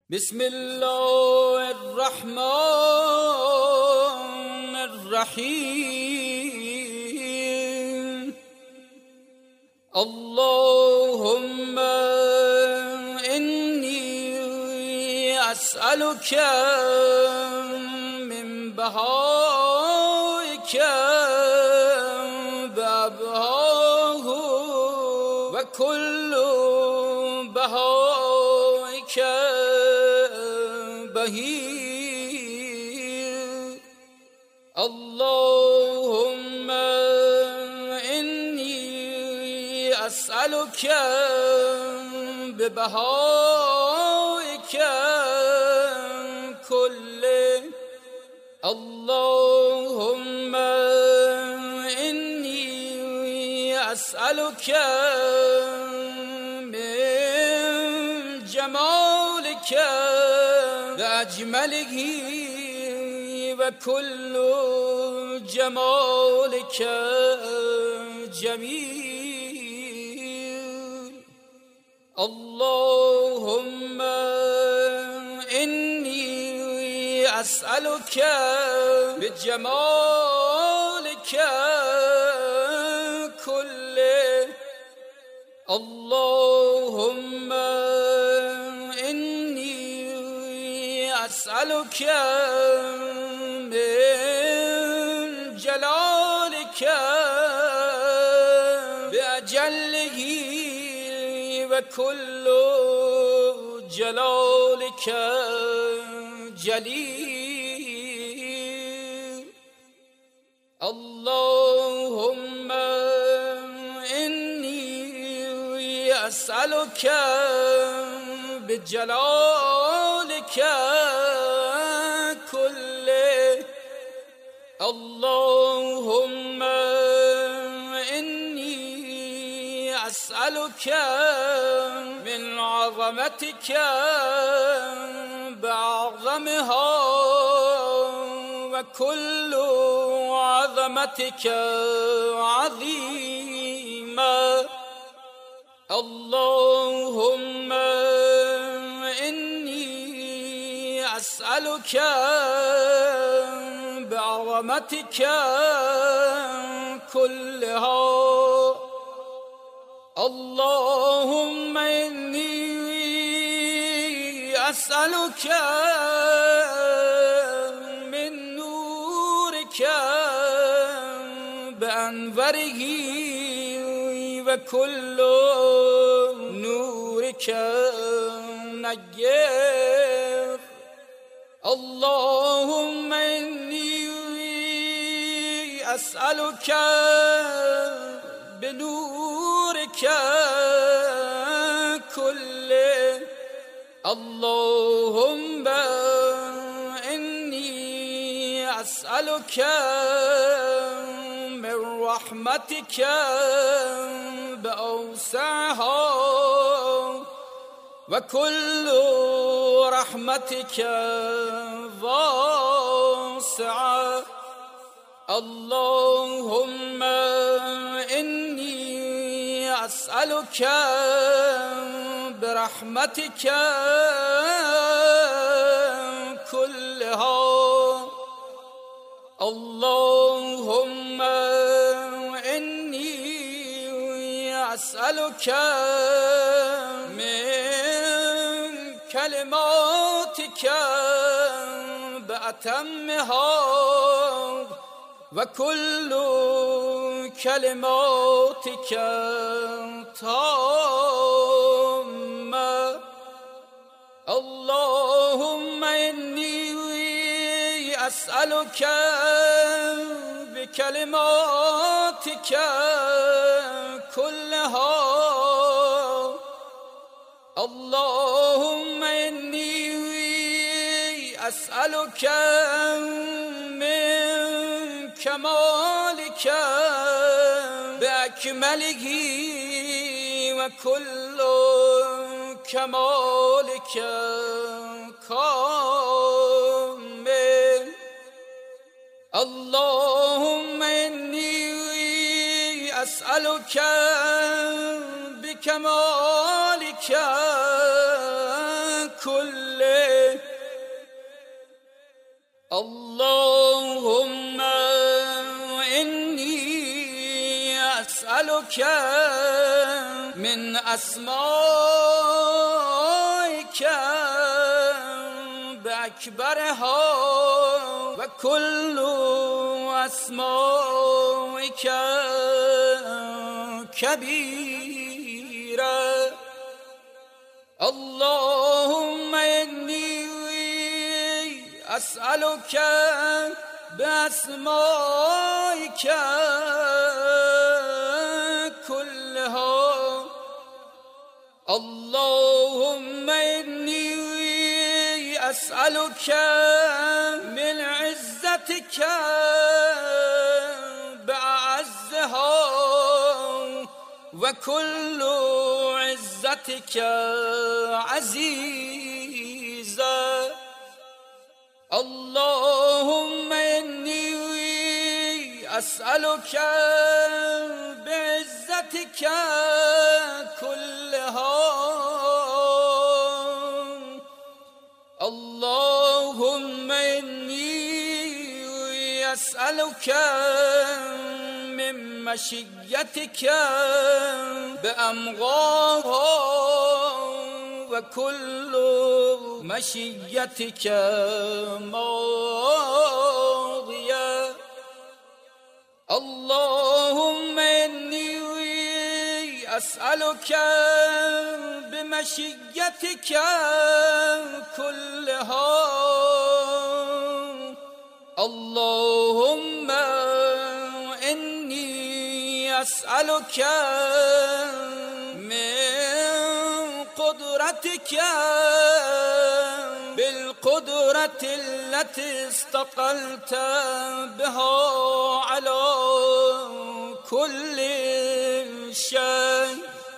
بسم الله الرحمن الرحیم. اللهم إني أسألك من بهائك بأبهاه وكل بهائك بهير. اللهم إني أسألك ببهائك كله. اللهم إني أسألك من جمالك بأجمله وكل جمالك جميل. اللهم إني أسألك بجمالك كله. اللهم إني أسألك من جلالك بأجله وكل جلالك جليل. اللهم إني أسألك بجلالك كله. اللهم إني أسألك من عظمتك بأعظمها وكل عظمتك عظيمة. اللهم إني أسألك بعظمتك كلها. اللهم إني أسألك من نورك بأنوره وكل نورك نير. اللهم إني أسألك بنورك كله. اللهم إني أسألك من رحمتك بأوسعها وكل رحمتك واسعة. اللهم إني أسألك برحمتك كلها. اللهم إني أسألك من كلماتك بأتمها وكل كلماتك تامة. اللهم إني أسألك بكلماتك كلها. اللهم إني أسألك من كمالك بأكمله وكل كمالك كامل. اللهم إني أسألك بكمالك كله. أسألك من أسمائك بأكبرها وكل أسمائك كبيرة. اللهم إني أسألك بأسمائك كلها. اللهم إني أسألك من عزتك بأعزها وكل عزتك عزيزة. اللهم إني أسألك بعزتك كلها. اللهم إني أسألك من مشيتك بأمغاها وكل مشيتك ماضية. اللهم إني أسألك بمشيتك كلها. اللهم إني أسألك من قدرتك بالقدرة التي استقلت بها على كل شيء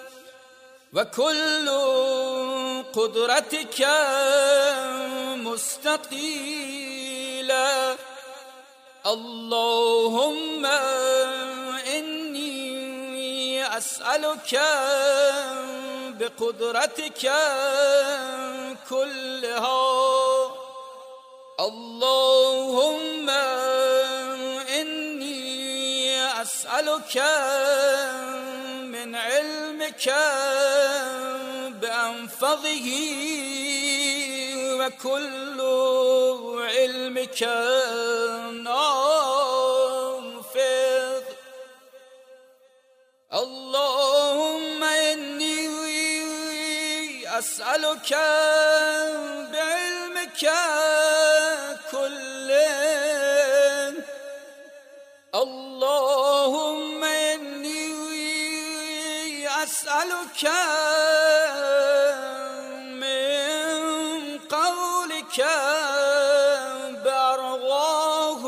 وكل قدرتك مستقيلة. اللهم إني أسألك بقدرتك كلها. اللهم إني أسألك من علمك بأنفضه وكل علمك نافذ. اللهم إني أسألك بعلمك كله. اللهم إني أسألك من قولك بأرضاه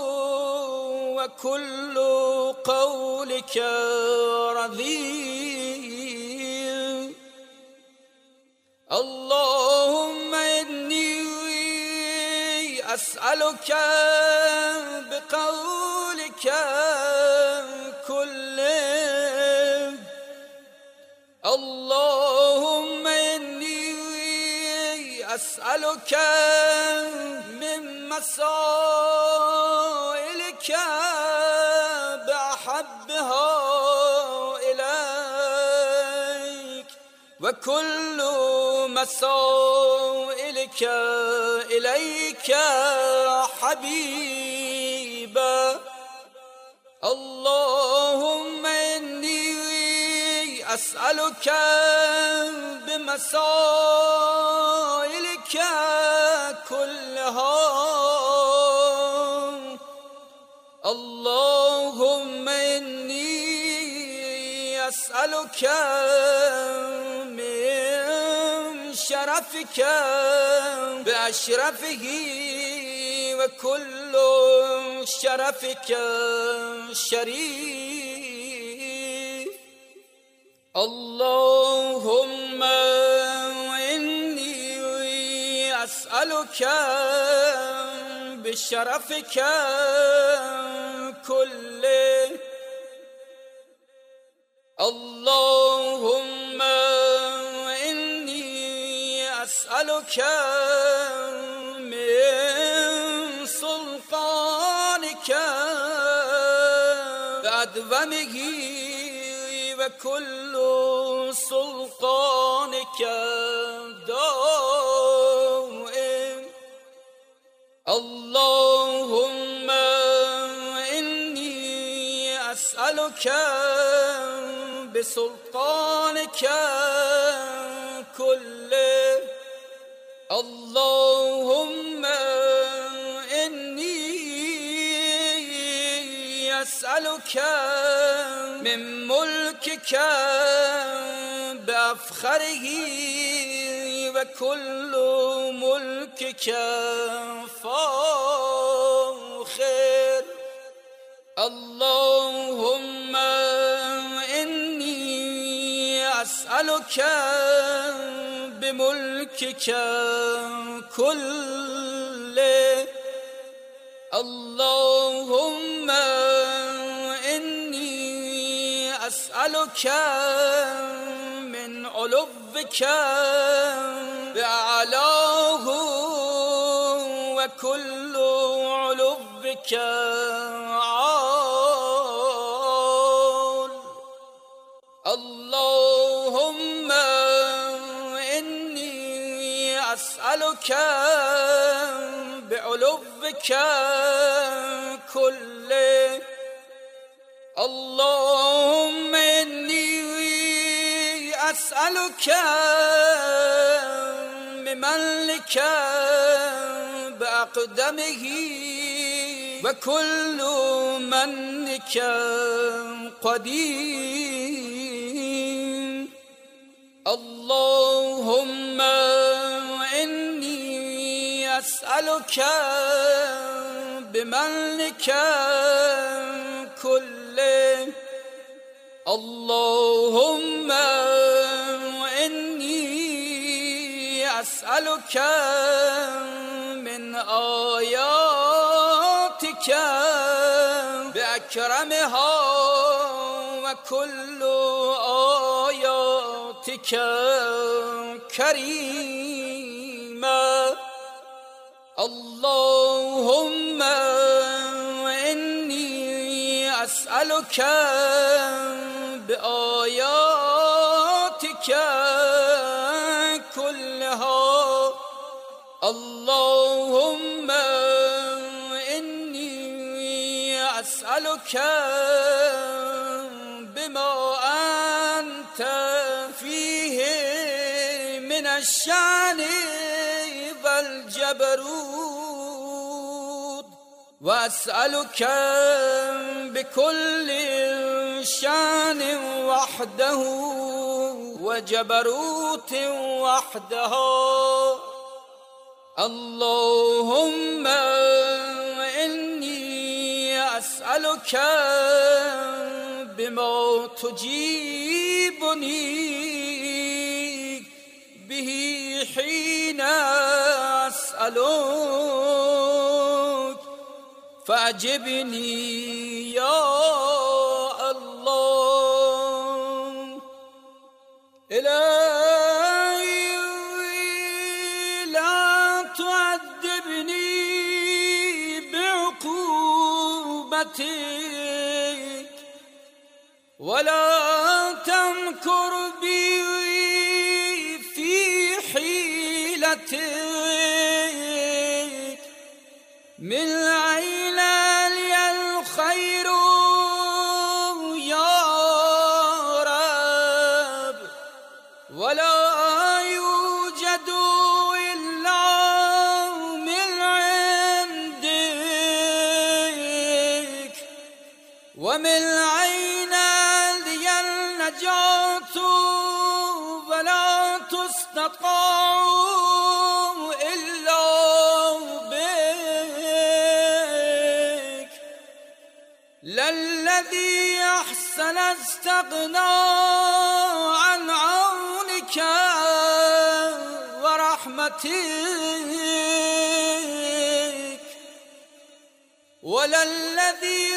وكل قولك رذيل. اللهم إني أسألك بقولك كله. اللهم إني أسألك من مسائلك بأحبها إليك وكل مسائلك إليك حبيبا. اللهم إني أسألك بمسائلك كلها. اللهم إني أسألك من شرفك بأشرفه وكل شرفك شريف. اللهم إني أسألك بشرفك كله. اللهم إني أسألك من سلطانك بأدومه وكل سلطانك دائم. اللهم إني أسألك بسلطانك كله. اللهم إني أسألك من ملكك بأفخره وكل ملكك فاخر. اللهم إني أسألك بملكك كله. اللهم إني أسألك من علوك بأعلاه وكل علوك عال. اللهم إني أسألك بعلوك كله. اللهم إني أسألك بملك بأقدمه وكل منك قديم. اللهم إني أسألك بملك كله. اللهم إني أسألك من آياتك بأكرمها وكل آياتك كريمة. اللهم إني أسألك بآياتك كلها. اللهم إني أسألك بما أنت فيه من الشأن والجبروت، وأسألك بكل شأن وحده وجبروت وحدها. اللهم إني أسألك بما تجيبني به حين أسألك فأجبني يا الله. إلهي لا تعذبني بعقوبتك ولا تمكر بي في حيلتك. من أين لي الخير يا رب، ولا يوجد إلا من عندك. ومن أين لي النجاة ولا تستطاع إلا بك. للذي أحسن استغنى عن عونك ورحمتك، وللذي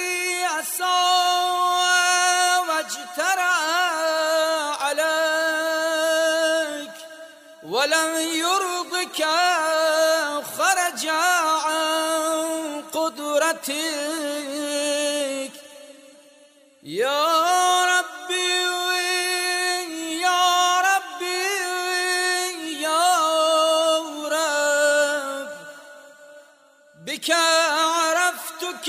أساء واجترأ عليك ولم يرضك خرج عن قدرتك. يا ربي فيك عرفتك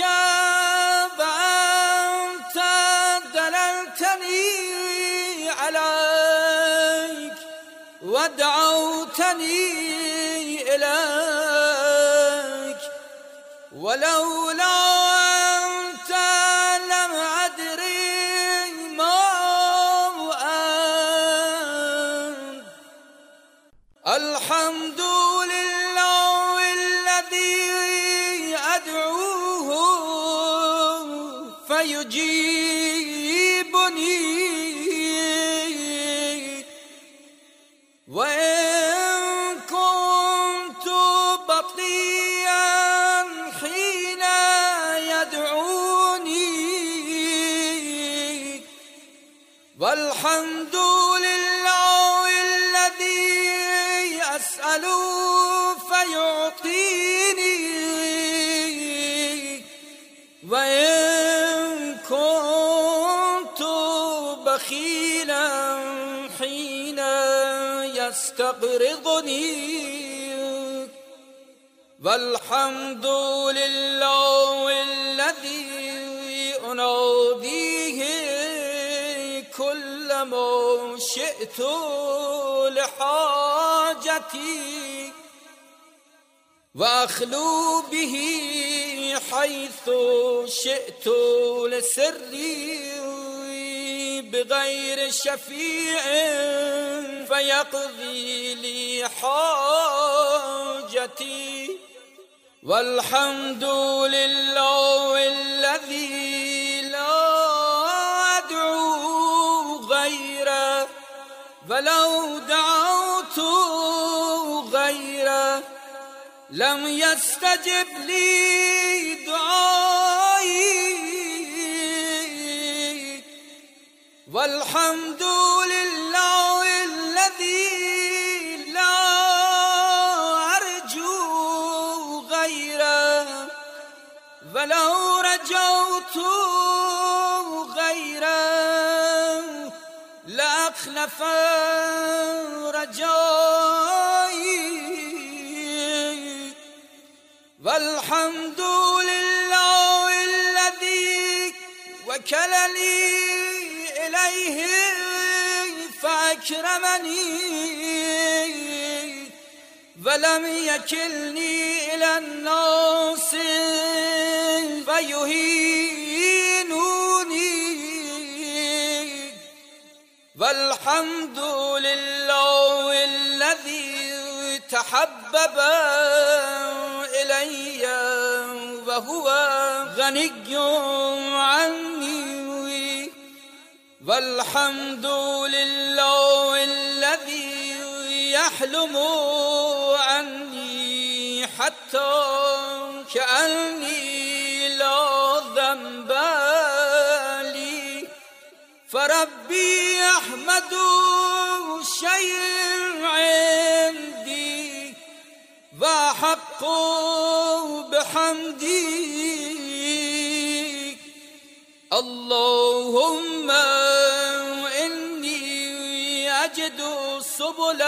وأنت دللتني عليك ودعوتني إليك ولولا أنت لم أدري ما أنت. الحمد لله الذي أدعوه فيجيبني وإن كنت بطيئا حين يدعوني والحمد لله الذي أسأل فيعطيني وإن كنت بخيلا حين يستقرضني والحمد لله الذي أناديه كلما شئت لحاجتي وأخلو به حيث شئت لسري بغير شفيع فيقضي لي حاجتي والحمد لله الذي لا أدعو غيره ولو دعوت غيره لم يستجب لي دعائي والحمد لله الذي لا أرجو غيره ولو رجوت غيره لأخلف رجائي والحمد لله الذي وكلني إليه فأكرمني ولم يكلني إلى الناس فيهينوني والحمد لله الذي تحبب إلي وهو غني عني والحمد لله الذي يحلم عني حتى كأني لا ذنب لي فربي أحمد شيء عندي وحق بحمدي اللهم إني أجد سبل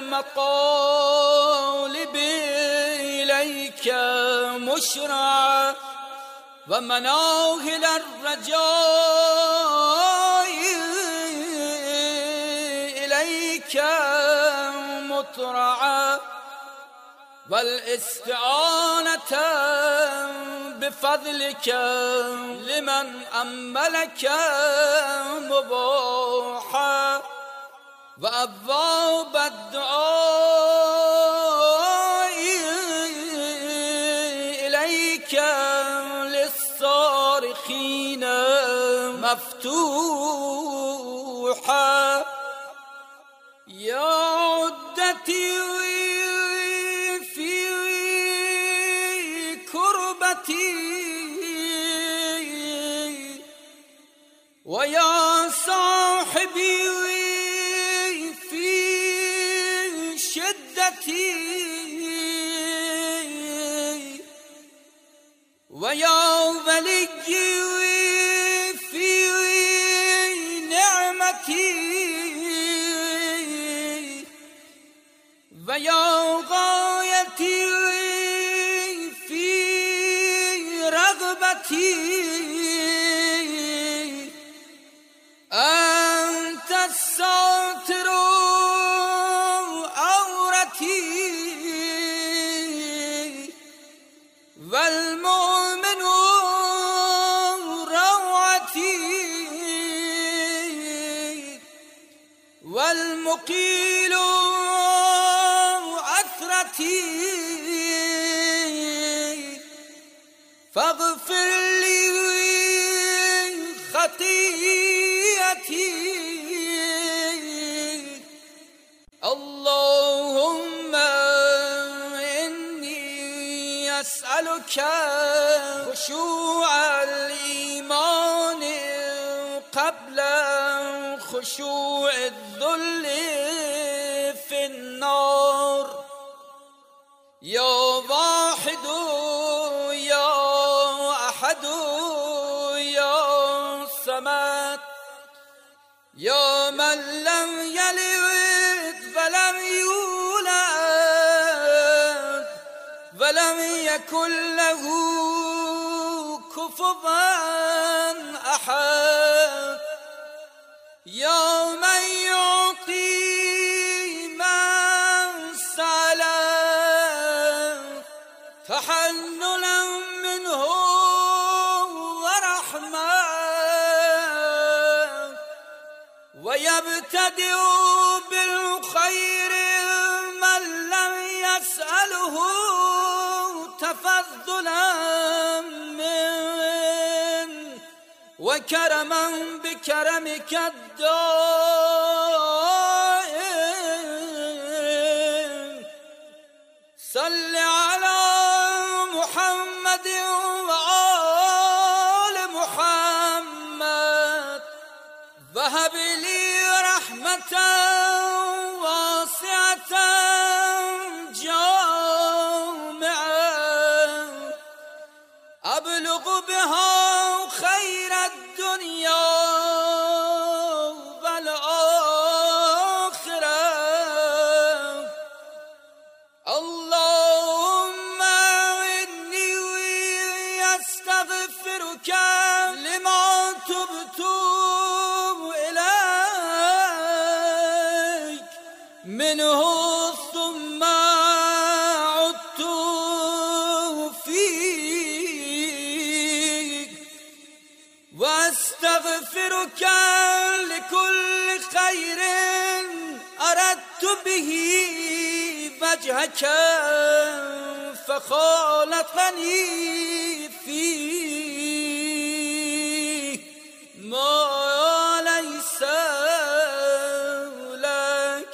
المطالب إليك مشرعا ومناهل الرجاء إليك مطرعا والاستعانة بفضلك لمن أملك مباحا وأبواب الدعاء إليك للصارخين مفتوحا يا عدتي في كربتي ويا صاحبي في شدتي ويا ولي في نعمتي ويا غايتي في أنت الساتر عورتي والمؤمن روعتي والمقيل عثرتي فاغفر لي خطيئتي اللهم إني أسألك خشوع الإيمان قبل خشوع الذل في النار يا واحد يا أحد يا صمد يا من لم يلد ولم يولد ولم يكن له كفوا أحد يا من يعطي من سأله تحننا منه ورحمة ويبتدئ بالخير من لم يسأله تفضلا من وكرما بكرمك الدائم صل على محمد وآل محمد وهب لي رحمة واسعة جامعة أبلغ بها خير الدنيا والآخرة اللهم إني أستغفرك لما تبت إليك منه ثم عدت فيك واستغفرك لكل خير أردت به وجهك فخالطني فيه ما ليس لك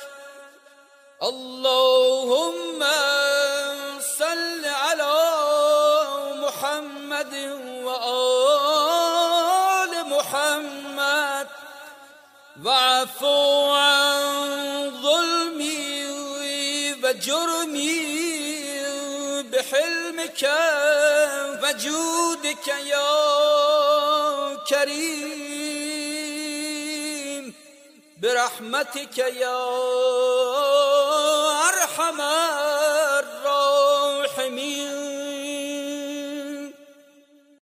اللهم صل على محمد وآل محمد واعفو عن ظلمي وجرمي بحلمك وجودك يا كريم برحمتك يا أرحم